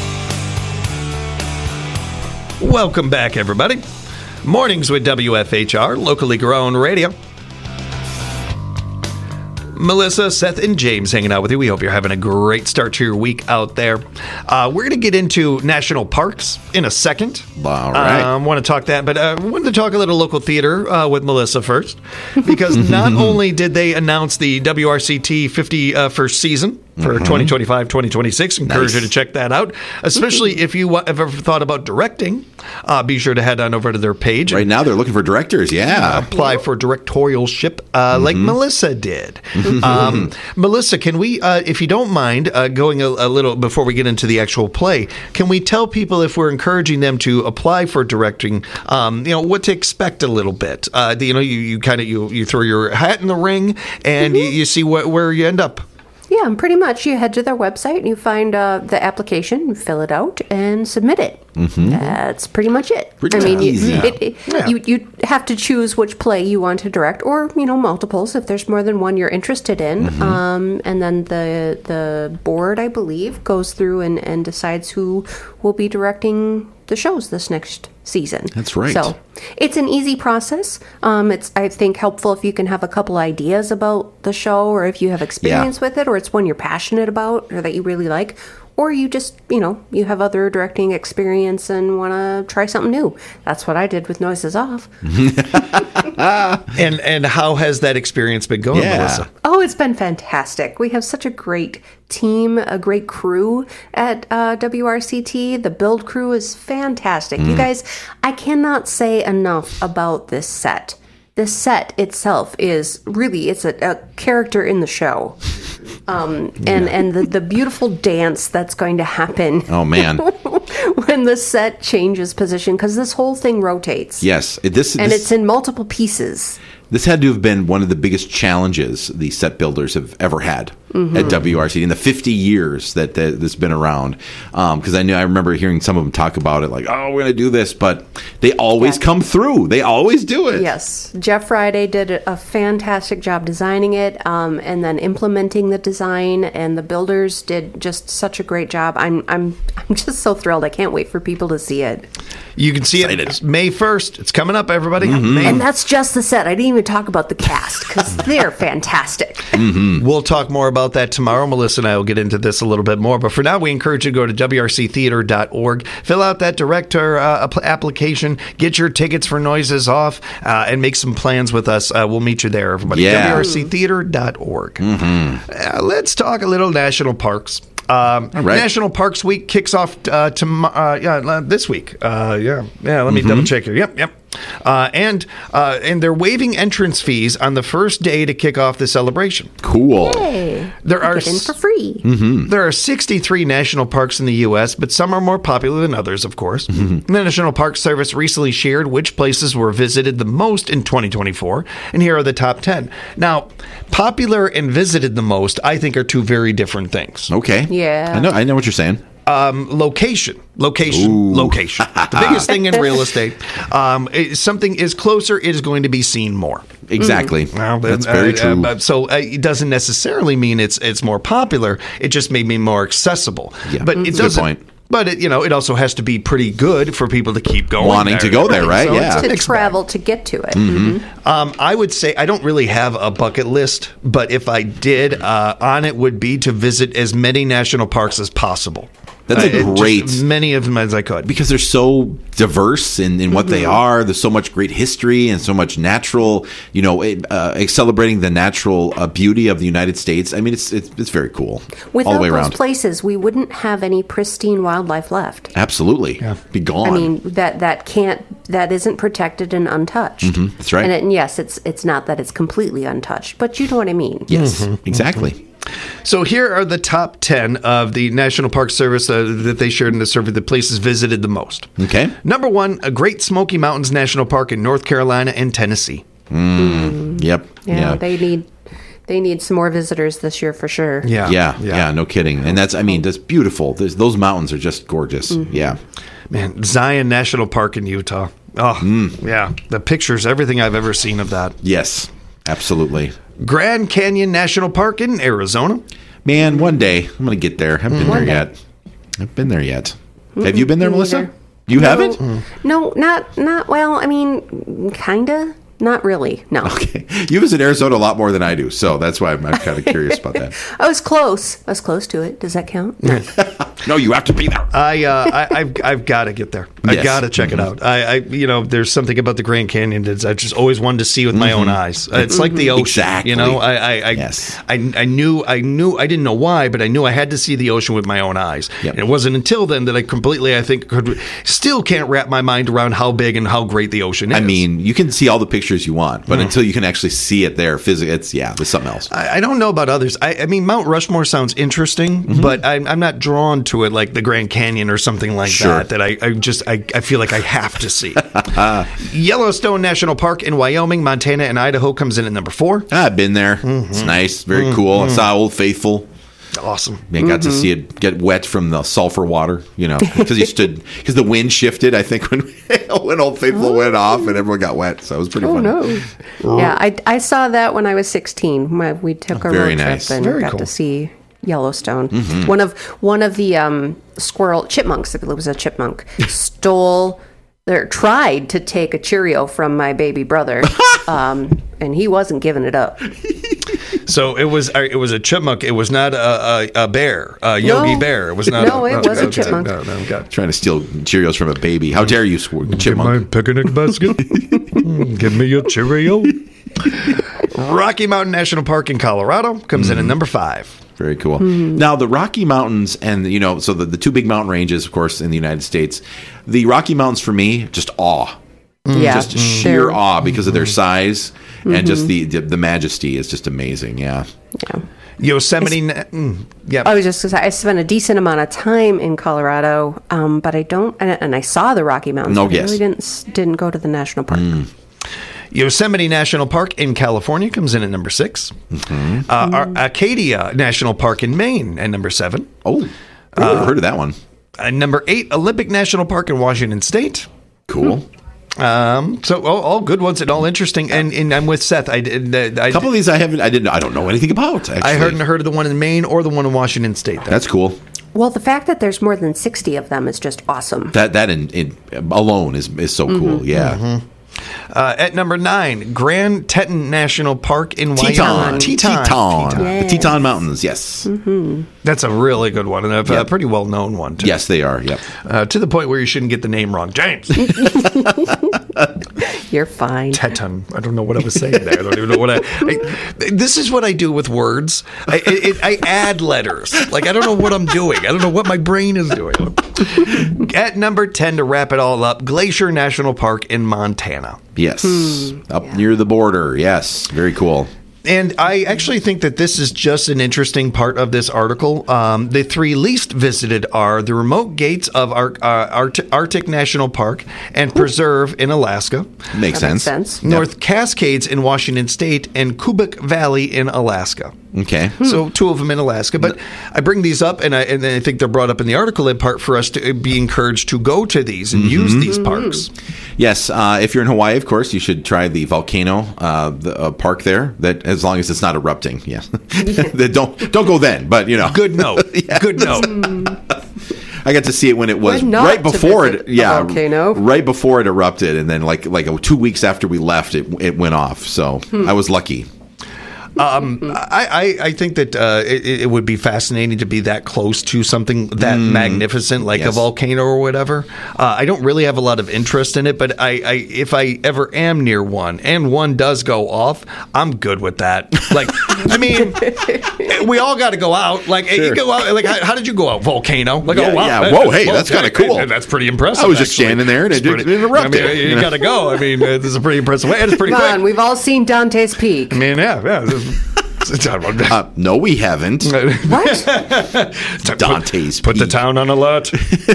S1: Welcome back, everybody. Mornings with W F H R, locally grown radio. Melissa, Seth, and James hanging out with you. We hope you're having a great start to your week out there. Uh, we're going to get into national parks in a second.
S3: All right.
S1: I um, want to talk that, but I uh, wanted to talk a little local theater uh, with Melissa first, because not only did they announce the W R C T fifty-first season for mm-hmm. twenty twenty-five twenty twenty-six, encourage
S3: Nice.
S1: you to check that out, especially if you have ever thought about directing. Uh, be sure to head on over to their page.
S3: Right now, they're looking for directors. Yeah.
S1: Apply for directorialship uh, mm-hmm. like Melissa did. um, Melissa, can we, uh, if you don't mind, uh, going a, a little before we get into the actual play, can we tell people if we're encouraging them to apply for directing, um, you know, what to expect a little bit? Uh, you know, you, you kind of you, you throw your hat in the ring and mm-hmm. you, you see wh- where you end up.
S7: Yeah, and pretty much you head to their website and you find uh, the application, you fill it out, and submit it. Mm-hmm. That's pretty much it.
S3: Pretty
S7: I mean, you,
S3: easy.
S7: it, it,
S1: Yeah.
S7: you you have to choose which play you want to direct, or you know, multiples if there's more than one you're interested in. Mm-hmm. Um, and then the the board, I believe, goes through and, and decides who will be directing the shows this next season.
S3: That's right.
S7: So it's an easy process. Um, it's, I think, helpful if you can have a couple ideas about the show, or if you have experience
S3: Yeah.
S7: with it, or it's one you're passionate about or that you really like, or you just, you know, you have other directing experience and want to try something new. That's what I did with Noises Off.
S1: And and how has that experience been going,
S3: Yeah.
S1: Melissa?
S7: Oh, it's been fantastic. We have such a great team, a great crew at uh, W R C T. The build crew is fantastic.
S3: Mm.
S7: You guys, I cannot say enough about this set. This set itself is really, it's a, a character in the show. Um, and yeah. and the, the beautiful dance that's going to happen.
S3: Oh, man.
S7: When the set changes position, because this whole thing rotates.
S3: Yes. This,
S7: And
S3: this,
S7: it's in multiple pieces.
S3: This had to have been one of the biggest challenges the set builders have ever had
S7: Mm-hmm.
S3: at W R C in the fifty years that, that this has been around. Because I knew I remember hearing some of them talk about it, like, "Oh, we're going to do this," but they always
S7: Yeah.
S3: come through. They always do it.
S7: Yes, Jeff Friday did a fantastic job designing it, um, and then implementing the design. And the builders did just such a great job. I'm, I'm, I'm just so thrilled. I can't wait for people to see it.
S1: You can see
S3: Excited.
S1: it it's May first. It's coming up, everybody. May
S7: And that's just the set. I didn't even talk about the cast because they're fantastic.
S1: We'll talk more about that tomorrow. Melissa and I will get into this a little bit more. But for now, we encourage you to go to W R C theater dot org, fill out that director uh, app- application, get your tickets for Noises Off, uh, and make some plans with us. Uh, we'll meet you there, everybody.
S3: Yeah.
S1: W R C theater dot org. Uh, let's talk a little national parks. Um,
S3: All right.
S1: National Parks Week kicks off uh, tom- uh, yeah, this week. Uh, yeah, yeah. Let me double check here. Yep, yep. Uh, and uh, and they're waiving entrance fees on the first day to kick off the celebration.
S3: Cool.
S7: Hey,
S1: There are
S7: get in for free.
S1: There are sixty-three national parks in the U S, but some are more popular than others, of course. The National Park Service recently shared which places were visited the most in twenty twenty-four, and here are the top ten. Now, popular and visited the most, I think, are two very different things.
S3: Okay.
S7: Yeah.
S3: I know. I know what you're saying.
S1: Um, location, location, location. The biggest thing in real estate. Um, it- something is closer, it is going to be seen more.
S3: Exactly.
S1: Well,
S3: That's
S1: uh,
S3: very
S1: uh,
S3: true.
S1: uh, so uh, it doesn't necessarily mean it's it's more popular. It just may be more accessible.
S3: Yeah,
S1: but it
S3: that's a good
S1: doesn't.
S3: point.
S1: But it, you know, it also has to be pretty good for people to keep going,
S3: Wanting
S1: there.
S3: to go there, right?
S1: So
S3: Yeah.
S1: it's a
S7: To
S1: mixed bag.
S7: travel to get to it.
S1: Um, I would say I don't really have a bucket list, but if I did, uh, on it would be to visit as many national parks as possible.
S3: That's a
S1: Uh, just
S3: great-
S1: many of them as I could.
S3: Because they're so diverse in, in what they are. There's so much great history and so much natural, you know, it, uh, celebrating the natural uh, beauty of the United States. I mean, it's it's, it's very cool
S7: Without
S3: all the way
S7: those
S3: around.
S7: places, we wouldn't have any pristine wildlife left.
S3: Absolutely. Be gone.
S7: I mean, that that can't that isn't protected and untouched.
S3: that's right.
S7: And, it, and yes, it's it's not that it's completely untouched, but you know what I mean.
S3: yes, exactly.
S1: So here are the top ten of the National Park Service uh, that they shared in the survey, the places visited the most.
S3: Okay.
S1: Number one, a Great Smoky Mountains National Park in North Carolina and Tennessee.
S3: Yep.
S7: Yeah,
S3: Yeah.
S7: they need they need some more visitors this year for sure.
S1: Yeah.
S3: Yeah, yeah, no kidding. And that's, I mean, that's beautiful. There's, those mountains are just gorgeous. Yeah.
S1: Man, Zion National Park in Utah. Oh, yeah. The pictures, everything I've ever seen of that.
S3: Yes, absolutely.
S1: Grand Canyon National Park in Arizona.
S3: Man, one day I'm going to get there. I haven't been
S7: One
S3: there
S7: day.
S3: yet. I've been there yet. Have you been there,
S7: me
S3: Melissa?
S7: neither.
S3: You
S7: No.
S3: haven't?
S7: No, not not well. I mean, kinda. Not really. No.
S3: Okay. You visit Arizona a lot more than I do, so that's why I'm, I'm kind of curious about that.
S7: I was close. I was close to it. Does that count? No.
S3: No, you have to be there.
S1: I, uh, I I've, I've got to get there. I
S3: Yes.
S1: got to check it out. I, I, you know, there's something about the Grand Canyon that I just always wanted to see with my own eyes. Uh, It's like the ocean.
S3: Exactly.
S1: You know, I, I, I,
S3: Yes.
S1: I, I knew, I knew, I didn't know why, but I knew I had to see the ocean with my own eyes.
S3: Yep.
S1: And it wasn't until then that I completely, I think, could still can't wrap my mind around how big and how great the ocean is.
S3: I mean, you can see all the pictures you want, but until you can actually see it there physically, it's, yeah, there's something else.
S1: I, I don't know about others. I, I mean, Mount Rushmore sounds interesting,
S3: Mm-hmm.
S1: but I'm, I'm not drawn to it like the Grand Canyon or something like
S3: Sure.
S1: that. That I, I just I, I feel like I have to see. Yellowstone National Park in Wyoming, Montana, and Idaho comes in at number four.
S3: Ah, I've been there. It's nice, very cool. I saw Old Faithful.
S1: Awesome.
S3: I got to see it get wet from the sulfur water, you know, because you stood because the wind shifted. I think when when Old Faithful went off and everyone got wet, so it was pretty
S7: Oh
S3: funny.
S7: no. Yeah, I, I saw that when I was sixteen. My, we took a
S3: Very
S7: road
S3: nice.
S7: trip and
S1: Very
S7: got
S1: cool.
S7: to see Yellowstone. One of one of the um, squirrel chipmunks. It was a chipmunk. Stole or tried to take a Cheerio from my baby brother, um, and he wasn't giving it up.
S1: So it was uh, it was a chipmunk. It was not a, a, a bear, a Yogi
S7: No.
S1: Bear. It was not.
S7: No, it was a
S1: okay,
S7: chipmunk.
S1: No, no, got it.
S3: Trying to steal Cheerios from a baby. How dare you, sw- chipmunk?
S1: picnic basket. Give me a Cheerio. Rocky Mountain National Park in Colorado comes in at number five.
S3: Very cool.
S7: Mm-hmm.
S3: Now, the Rocky Mountains and, you know, so the, the two big mountain ranges, of course, in the United States. The Rocky Mountains, for me, just awe.
S7: Yeah,
S3: Just sheer
S7: they're-
S3: awe because of their size and just the, the the majesty is just amazing. Yeah.
S7: Yeah.
S1: Yosemite. Na- mm, yeah.
S7: I was just gonna say I spent a decent amount of time in Colorado, um, but I don't, and, and I saw the Rocky Mountains.
S3: No
S7: but I
S3: guess.
S7: really didn't s- didn't go to the national park.
S1: Yosemite National Park in California comes in at number six. Mm-hmm. Uh, Ar- Acadia National Park in Maine at number seven.
S3: Oh, I uh, heard of that one.
S1: Uh, number eight, Olympic National Park in Washington State.
S3: Cool.
S1: Um, so all, all good ones and all interesting. And, and I'm with Seth. I did uh,
S3: a couple of these I haven't. I didn't. I don't know anything about. Actually.
S1: I hadn't heard of the one in Maine or the one in Washington State.
S3: Though. That's cool.
S7: Well, the fact that there's more than sixty of them is just awesome.
S3: That that in, in alone is is so mm-hmm. cool. Yeah.
S1: Mm-hmm. Uh, at number nine, Grand Teton National Park in
S3: Teton.
S1: Wyoming.
S3: Teton. Teton. Teton. Yeah. The Teton Mountains, yes.
S1: Mm-hmm. That's a really good one, and a, yep. a pretty well-known one, too.
S3: Yes, they are, yep.
S1: Uh, to the point where you shouldn't get the name wrong. James!
S7: You're fine.
S1: Teton. I don't know what I was saying there. I don't even know what I... I this is what I do with words. I, it, I add letters. Like, I don't know what I'm doing. I don't know what my brain is doing. At number ten, to wrap it all up, Glacier National Park in Montana.
S3: Yes. Hmm. Up yeah. near the border. Yes. Very cool.
S1: And I actually think that this is just an interesting part of this article. Um, the three least visited are the remote gates of Ar- uh, Arctic, Arctic National Park and Preserve in Alaska.
S3: Makes
S7: that
S3: sense.
S7: Makes sense.
S1: North
S3: yep.
S1: Cascades in Washington State and Kubik Valley in Alaska.
S3: Okay.
S1: So two of them in Alaska. But I bring these up, and I, and I think they're brought up in the article in part for us to be encouraged to go to these and mm-hmm. use these parks.
S3: Yes. Uh, if you're in Hawaii, of course, you should try the volcano uh, the, uh, park there, That as long as it's not erupting. Yeah. don't, don't go then, but, you know.
S1: Good note. yeah. Good note.
S3: I got to see it when it was right before it, yeah, volcano. right before it erupted, and then like like two weeks after we left, it it went off. So hmm. I was lucky.
S1: Um, I, I, I think that uh, it, it would be fascinating to be that close to something that mm. magnificent, like yes. a volcano or whatever. Uh, I don't really have a lot of interest in it, but I, I, if I ever am near one and one does go off, I'm good with that. Like, I mean, we all got to go out. Like, sure. you go out. Like, how, how did you go out? Volcano? Like,
S3: yeah,
S1: oh wow,
S3: yeah. Whoa, hey, well, that's kind of cool.
S1: That's pretty impressive.
S3: I was just
S1: actually.
S3: standing there and it, pretty, it erupted.
S1: I mean, you got to go. I mean, this is a pretty impressive way. It's pretty
S7: Come
S1: quick.
S7: on, we've all seen Dante's Peak.
S1: I mean, yeah, yeah.
S3: Uh, no, we haven't.
S7: What?
S3: Dante's
S1: Put, put
S3: Peak.
S1: the town on alert.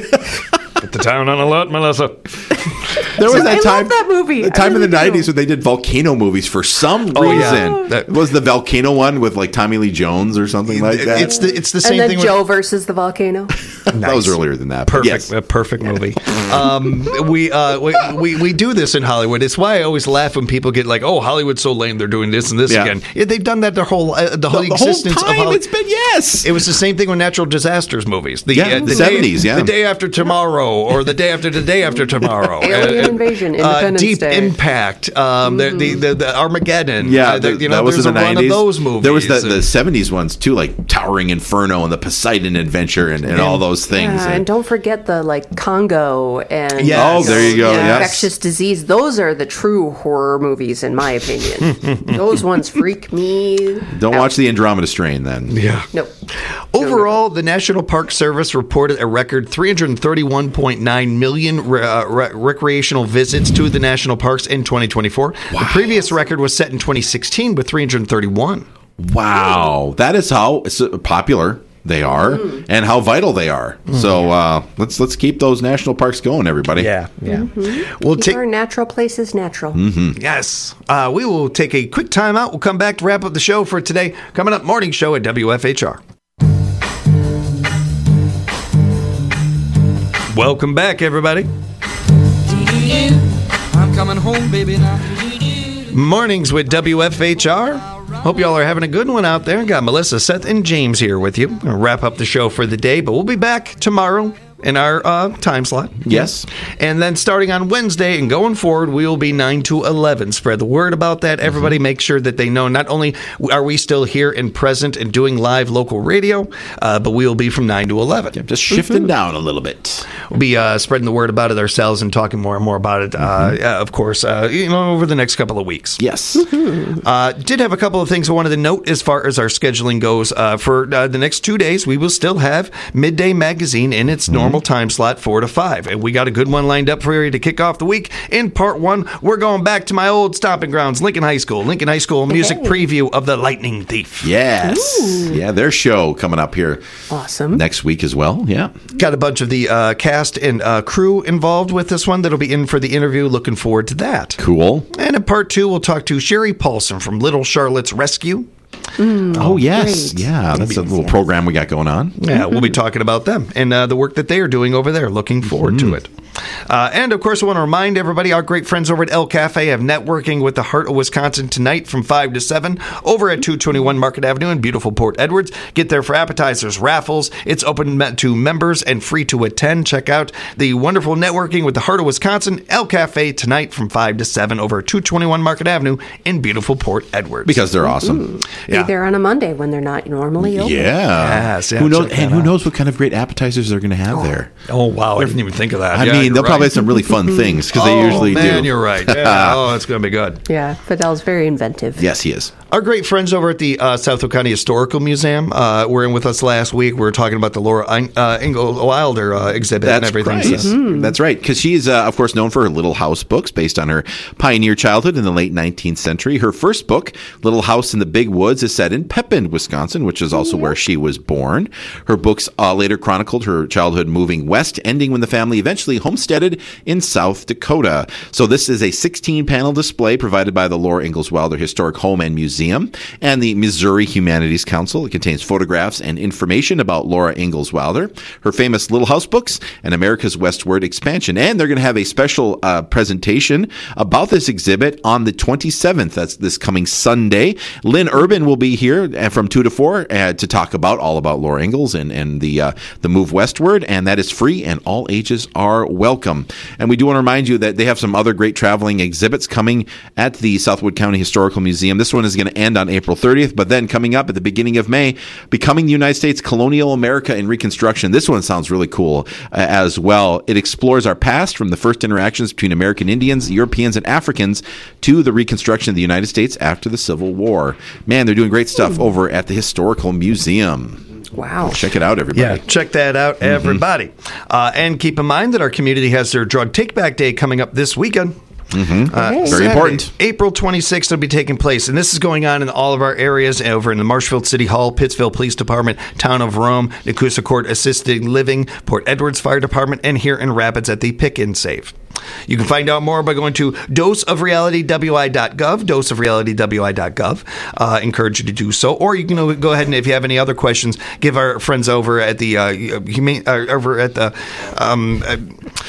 S1: Put the town on alert, Melissa.
S3: There was that
S7: I
S3: time.
S7: love that movie.
S3: The time
S7: really
S3: in the nineties when they did volcano movies for some
S1: oh,
S3: reason.
S1: Yeah.
S3: That was the volcano one with like Tommy Lee Jones or something like that.
S1: It's the it's the same
S7: and then
S1: thing.
S7: Joe
S1: with,
S7: versus the volcano.
S3: Nice. That was earlier than that.
S1: Perfect,
S3: yes.
S1: a perfect movie. um, we, uh, we we we do this in Hollywood. It's why I always laugh when people get like, "Oh, Hollywood's so lame. They're doing this and this
S3: yeah.
S1: again." Yeah, they've done that their whole uh, the whole
S3: the, the
S1: existence
S3: whole time
S1: of Hollywood.
S3: It's been yes.
S1: It was the same thing with natural disasters movies. The,
S3: yeah,
S1: uh, the
S3: seventies.
S1: Day,
S3: yeah,
S1: the day after tomorrow, or the day after the day after tomorrow.
S7: Alien
S1: uh,
S7: Invasion,
S1: uh,
S7: Independence
S1: Deep
S7: Day.
S1: Impact. Um, mm-hmm. the, the, the the Armageddon.
S3: Yeah,
S1: uh, the,
S3: the,
S1: you know,
S3: that was
S1: there's
S3: in the
S1: a run
S3: nineties.
S1: of those movies.
S3: There was the, the seventies ones too, like Towering Inferno and the Poseidon Adventure and, and, and all those things.
S7: Yeah, and, and don't forget the like Congo and
S1: yes.
S3: oh, there you go.
S7: Yeah,
S3: yes.
S7: infectious disease. Those are the true horror movies, in my opinion. Those ones freak me.
S3: Don't
S7: out.
S3: watch the Andromeda Strain then.
S1: Yeah.
S7: Nope.
S1: Overall, the National Park Service reported a record three hundred thirty-one point nine million re- uh, re- recreational visits to the national parks in twenty twenty-four. Wow. The previous record was set in twenty sixteen with three hundred thirty-one.
S3: Wow. That is how popular they are mm. and how vital they are. Mm. So uh, let's let's keep those national parks going, everybody.
S1: Yeah. yeah.
S7: Mm-hmm.
S1: We'll
S7: keep
S1: take
S7: our natural places natural.
S3: Mm-hmm.
S1: Yes. Uh, we will take a quick time out. We'll come back to wrap up the show for today. Coming up, morning show at W F H R. Welcome back, everybody.
S4: I'm coming home, baby, now.
S1: Mornings with W F H R. Hope y'all are having a good one out there. Got Melissa, Seth, and James here with you. We'll wrap up the show for the day, but we'll be back tomorrow in our uh, time slot.
S3: Yes.
S1: And then starting on Wednesday and going forward, we will be nine to eleven. Spread the word about that. Everybody mm-hmm. make sure that they know not only are we still here and present and doing live local radio, uh, but we will be from nine to eleven.
S3: Yeah, just shifting mm-hmm. down a little bit.
S1: We'll be uh, spreading the word about it ourselves and talking more and more about it, mm-hmm. uh, of course, uh, you know, over the next couple of weeks.
S3: Yes.
S1: Mm-hmm. Uh, did have a couple of things I wanted to note as far as our scheduling goes. Uh, for uh, the next two days, we will still have Midday Magazine in its normal normal time slot, four to five. And we got a good one lined up for you to kick off the week. In part one, we're going back to my old stomping grounds, Lincoln High School. Lincoln High School music
S7: Hey.
S1: preview of The Lightning Thief.
S3: Yes.
S7: Ooh.
S3: Yeah, their show coming up here
S7: Awesome.
S3: next week as well. Yeah.
S1: Got a bunch of the uh, cast and uh, crew involved with this one that'll be in for the interview. Looking forward to that.
S3: Cool.
S1: And in part two, we'll talk to Sherry Paulson from Little Charlotte's Rescue.
S3: Oh, yes.
S7: great.
S3: Yeah, that's a little program we got going on.
S1: Yeah, we'll be talking about them and uh, the work that they are doing over there. Looking forward to it. Uh, and, of course, I want to remind everybody, our great friends over at El Cafe have networking with the Heart of Wisconsin tonight from five to seven over at two twenty-one Market Avenue in beautiful Port Edwards. Get there for appetizers, raffles. It's open to members and free to attend. Check out the wonderful networking with the Heart of Wisconsin, El Cafe, tonight from five to seven over at two twenty-one Market Avenue in beautiful Port Edwards.
S3: Because they're awesome.
S1: Yeah.
S7: Be there on a Monday when they're not normally open.
S3: Yeah.
S1: Yes, yeah,
S3: who knows?
S1: check that
S3: And who
S1: out.
S3: knows what kind of great appetizers they're going to have there?
S1: Oh, wow. I didn't even think of that.
S3: I
S1: Yeah,
S3: mean,
S1: you're
S3: they'll
S1: right.
S3: probably have some really fun things because they
S1: Oh,
S3: usually
S1: man,
S3: do.
S1: you're right. Yeah. Oh, it's going to be good.
S7: Yeah, Fidel's very inventive.
S3: Yes, he is.
S1: Our great friends over at the uh, Southfield County Historical Museum uh, were in with us last week. We were talking about the Laura uh, Ingalls Wilder uh, exhibit and
S3: That's
S1: everything.
S3: right.
S1: So-
S3: That's right. Because she's, uh, of course, known for her Little House books based on her pioneer childhood in the late nineteenth century. Her first book, Little House in the Big Woods, is set in Pepin, Wisconsin, which is also where she was born. Her books uh, later chronicled her childhood moving west, ending when the family eventually homesteaded in South Dakota. So this is a sixteen-panel display provided by the Laura Ingalls Wilder Historic Home and Museum and the Missouri Humanities Council. It contains photographs and information about Laura Ingalls Wilder, her famous Little House books, and America's Westward expansion. And they're going to have a special uh, presentation about this exhibit on the twenty-seventh. That's this coming Sunday. Lynn Urban will be here uh, from two to four uh, to talk about all about Laura Ingalls and, and the, uh, the move westward. And that is free, and all ages are welcome. And we do want to remind you that they have some other great traveling exhibits coming at the Southwood County Historical Museum. This one is going to end on April thirtieth, but then coming up at the beginning of May, Becoming the United States, Colonial America and Reconstruction. This one sounds really cool uh, as well. It explores our past from the first interactions between American Indians, Europeans, and Africans to the reconstruction of the United States after the Civil War. Man, they're doing great stuff over at the Historical Museum.
S7: Wow.
S3: Check it out, everybody.
S1: Yeah, check that out, everybody. Uh, and keep in mind that our community has their Drug Take Back Day coming up this weekend.
S3: Mm-hmm.
S1: Uh,
S3: Very
S1: Saturday,
S3: important.
S1: April twenty-sixth will be taking place, and this is going on in all of our areas over in the Marshfield City Hall, Pittsville Police Department, Town of Rome, Nakusa Court Assisted Living, Port Edwards Fire Department, and here in Rapids at the Pick and Save. You can find out more by going to dose of reality w i dot gov, dose of reality w i dot gov. Uh, encourage you to do so. Or you can go ahead and, if you have any other questions, give our friends over at the, uh, humane, uh, over at the, um, uh,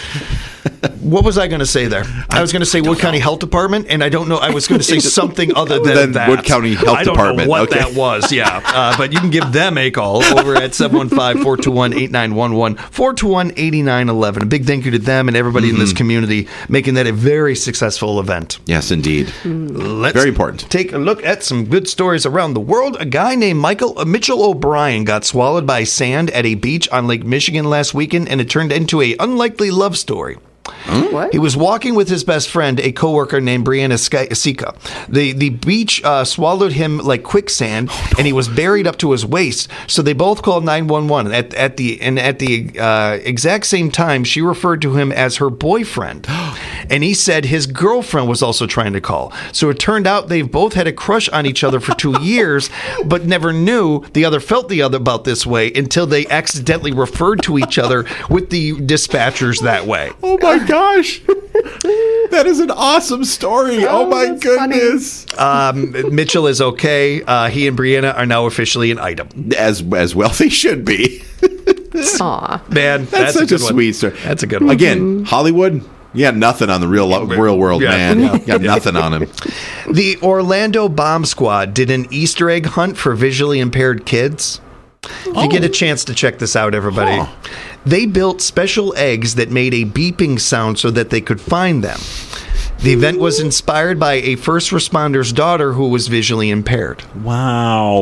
S1: what was I going to say there? I was going to say Wood County Health Department, and I don't know. I was going to say something other than
S3: Than
S1: that.
S3: Wood County Health
S1: I don't
S3: Department.
S1: know what
S3: Okay.
S1: that was, yeah. Uh, but you can give them a call over at seven one five, four two one, eight nine one one, four two one, eight nine one one. A big thank you to them and everybody in this community making that a very successful event.
S3: Yes, indeed.
S1: Let's
S3: Very important.
S1: take a look at some good stories around the world. A guy named Michael uh, Mitchell O'Brien got swallowed by sand at a beach on Lake Michigan last weekend, and it turned into a unlikely love story.
S7: What?
S1: He was walking with his best friend, a coworker named Brianna Sky- Sika. The the beach uh, swallowed him like quicksand, and he was buried up to his waist. So they both called nine one one. At at the and at the uh, exact same time, she referred to him as her boyfriend, and he said his girlfriend was also trying to call. So it turned out they've both had a crush on each other for two years, but never knew the other felt the other about this way until they accidentally referred to each other with the dispatchers that way.
S3: Oh my gosh. That is an awesome story. Oh,
S7: Oh,
S3: my
S7: that's
S3: goodness.
S1: Um, Mitchell is okay. Uh, he and Brianna are now officially an item.
S3: As as well they should be.
S7: Aw.
S1: Man,
S3: That's,
S1: that's,
S3: such
S1: a,
S3: a,
S1: good one.
S3: sweet story.
S1: That's a good one.
S3: Again, Hollywood, you got nothing on the real real world,
S1: Yeah.
S3: man. You got nothing on him.
S1: The Orlando Bomb Squad did an Easter egg hunt for visually impaired kids. If you get a chance to check this out, everybody.
S3: Huh.
S1: They built special eggs that made a beeping sound so that they could find them. The event was inspired by a first responder's daughter who was visually impaired.
S3: Wow.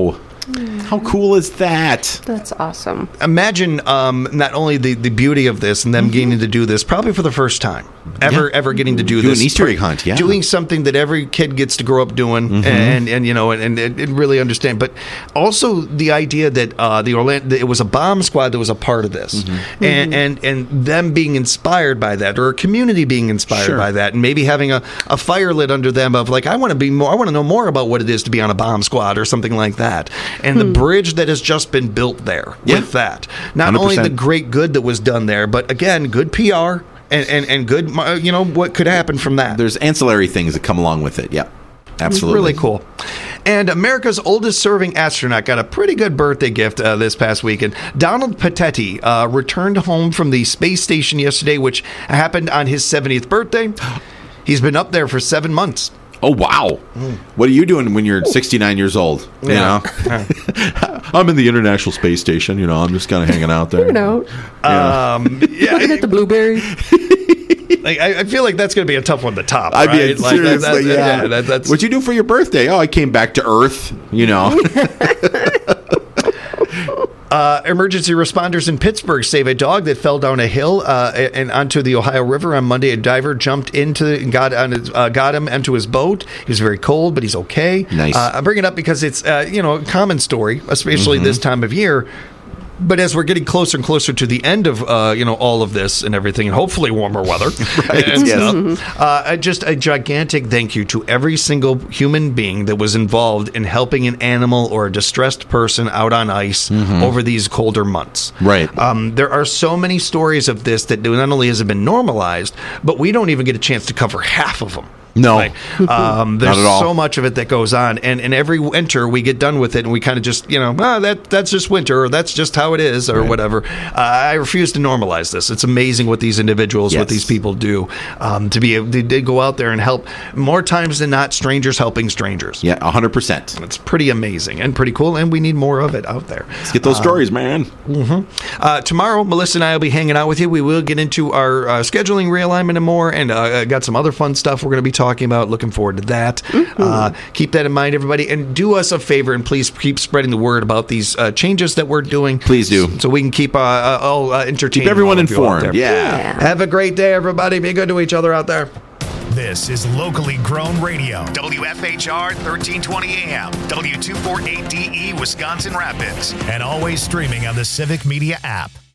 S3: How cool is that?
S7: That's awesome.
S1: Imagine um, not only the, the beauty of this and them
S3: Mm-hmm.
S1: getting to do this, probably for the first time, ever
S3: Yeah.
S1: ever getting to do
S3: Do
S1: this.
S3: an Easter egg hunt, yeah.
S1: Doing something that every kid gets to grow up doing
S3: Mm-hmm.
S1: and, and, you know, and, and, and really understand. But also the idea that uh, the Orlando, it was a bomb squad that was a part of this.
S3: Mm-hmm.
S1: And, and, and them being inspired by that, or a community being inspired
S3: Sure.
S1: by that, and maybe having a, a fire lit under them of like, I want to be more, I want to know more about what it is to be on a bomb squad or something like that. And the bridge that has just been built there
S3: Yeah.
S1: with that. Not
S3: one hundred
S1: only the
S3: percent.
S1: great good that was done there, but again, good P R and, and, and good, uh, you know, what could happen from that.
S3: There's ancillary things that come along with it. Yep. Absolutely.
S1: Really cool. And America's oldest serving astronaut got a pretty good birthday gift uh, this past weekend. Donald Pettetti uh, returned home from the space station yesterday, which happened on his seventieth birthday. He's been up there for seven months.
S3: Oh, wow. What are you doing when you're sixty-nine years old? You
S1: Yeah.
S3: know? I'm in the International Space Station. You know, I'm just kind of hanging out there.
S7: You know,
S3: Yeah.
S1: Um, yeah,
S7: looking at the blueberry.
S1: like, I, I feel like that's going to be a tough one to top.
S3: I
S1: right?
S3: mean,
S1: Like, that-
S3: seriously,
S1: that-
S3: yeah.
S1: that- that's,
S3: What'd you do for your birthday? Oh, I came back to Earth, you know.
S1: Uh, emergency responders in Pittsburgh save a dog that fell down a hill uh, and onto the Ohio River on Monday. A diver jumped into and got on his, uh, got him into his boat. He was very cold, but he's okay.
S3: Nice.
S1: Uh, I bring it up because it's uh, you know a common story, especially
S3: Mm-hmm.
S1: this time of year. But as we're getting closer and closer to the end of uh, you know all of this and everything, and hopefully warmer weather,
S3: Right,
S1: and
S3: yes.
S1: stuff, uh, just a gigantic thank you to every single human being that was involved in helping an animal or a distressed person out on ice over these colder months.
S3: Right.
S1: Um, there are so many stories of this that not only has it been normalized, but we don't even get a chance to cover half of them.
S3: No.
S1: Like, um, there's
S3: Not at all.
S1: so much of it that goes on, and, and every winter we get done with it, and we kind of just, you know, ah, that that's just winter, or that's just how it is, or
S3: Right.
S1: whatever. Uh, I refuse to normalize this. It's amazing what these individuals, what
S3: Yes.
S1: these people do, um, to be able to, to go out there and help. More times than not, strangers helping strangers.
S3: Yeah, one hundred percent.
S1: It's pretty amazing and pretty cool, and we need more of it out there.
S3: Let's get those stories, man.
S1: Uh, tomorrow, Melissa and I will be hanging out with you. We will get into our uh, scheduling realignment and more, and uh, got some other fun stuff we're going to be talking about. Looking forward to that. Uh, keep that in mind, everybody, and do us a favor and please keep spreading the word about these uh, changes that we're doing.
S3: Please do.
S1: so we can keep uh, uh, all uh, entertained.
S3: Keep everyone
S1: all of you out
S3: informed.
S1: there.
S3: Yeah.
S1: Have a great day, everybody. Be good to each other out there.
S8: This is locally grown radio. W F H R thirteen twenty A M, W two forty-eight D E, Wisconsin Rapids, and always streaming on the Civic Media app.